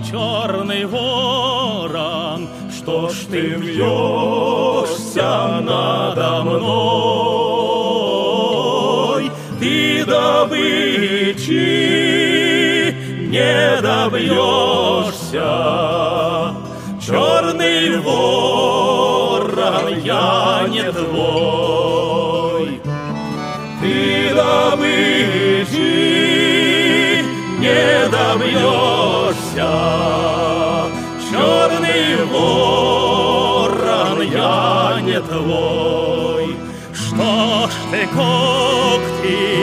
черный ворон, что ж ты вьешься надо мной? Ты добычи не добьешься, черный ворон, я не твой. Ты добычи не добьешься, черный ворон, я не твой. Что ж ты когти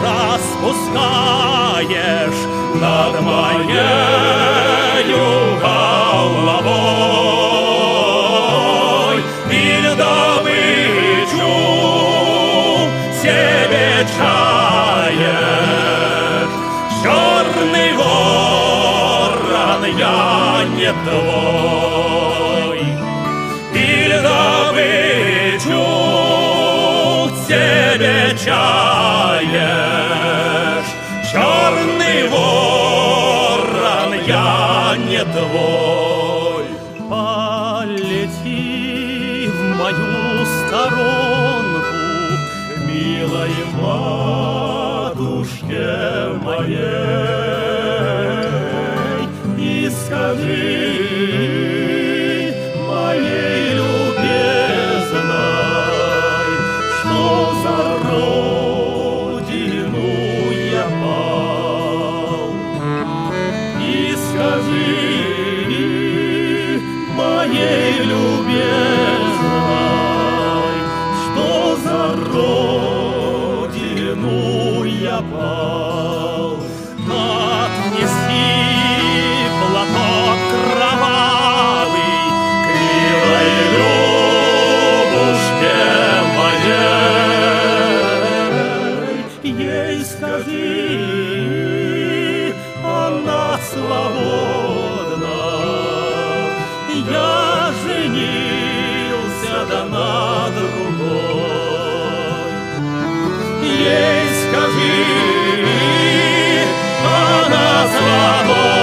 распускаешь над моею головой? Или добычу себе чаешь, черный ворон, я не твой. Или добычу себе чаешь, черный ворон, я не твой. Полети в мою сторонку, милой матушке моей, и скажи моей любезной, что за родину я пал. И скажи моей любезной, что за родину я пал. Отнеси платок кровавый к милой Любушке моей. Ей скажи, она свободна, я женился да на другой. Ей скажи, она свободна.